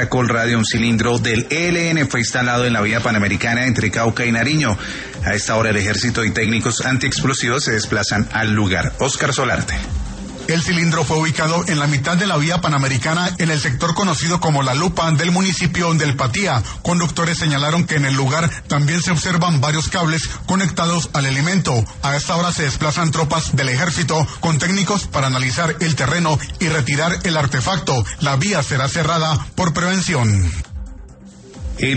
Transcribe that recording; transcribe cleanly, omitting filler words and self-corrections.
Caracol Radio, un cilindro del ELN fue instalado en la vía panamericana entre Cauca y Nariño. A esta hora el ejército y técnicos antiexplosivos se desplazan al lugar. Óscar Solarte. El cilindro fue ubicado en la mitad de la vía panamericana en el sector conocido como La Lupa del municipio del Patía. Conductores señalaron que en el lugar también se observan varios cables conectados al elemento. A esta hora se desplazan tropas del ejército con técnicos para analizar el terreno y retirar el artefacto. La vía será cerrada por prevención.